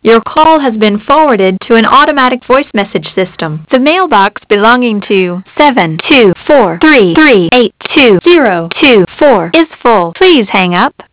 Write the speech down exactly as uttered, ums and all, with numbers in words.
Your call has been forwarded to an automatic voice message system. The mailbox belonging to seven two four three three eight two zero two four is full. Please hang up.